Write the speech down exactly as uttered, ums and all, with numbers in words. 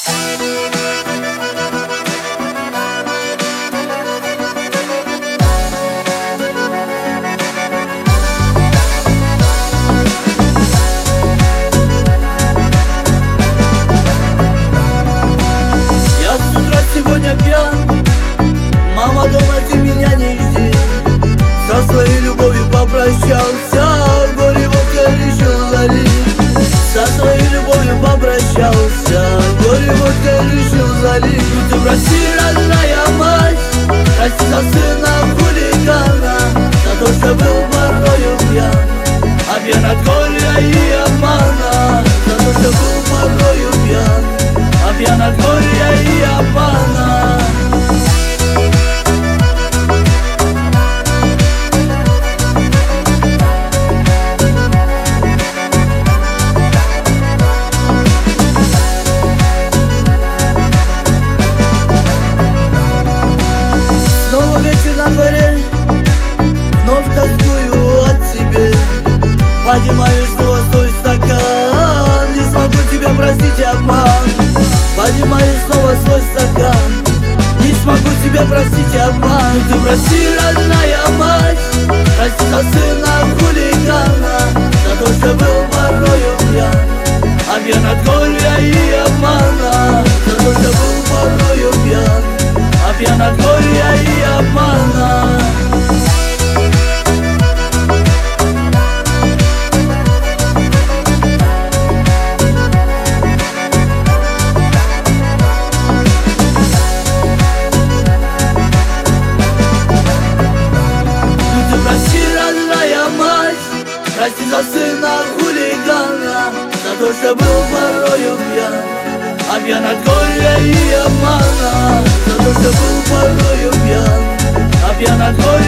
Сегодня пьян, мама, дома ты меня не жди. Со своей любовью попрощался, горе водка решил залить. Со своей любовью попрощался, горе водка решил залить. Ты прости, родная мать, прости за сына хулигана, за то, что был порою пьян, а пьян от горя и обмана. За то, что был порою пьян, а пьян от горя и обмана. Снова вечер на дворе, вновь тоскую от тебя. Поднимаю снова свой стакан, не смогу тебя простить обман. Поднимаю снова свой стакан, не смогу тебя простить обман. Ты прости, родная мать, прости за сына хулигана, за то, что был порою пьян, а пьян от горя и обмана. За то, что был порою пьян, а пьян от горя и обмана. Прости за сына хулигана, за то, что был порою пьян, а пьян от горя и обмана. За то, что был порою пьян, а пьян от горя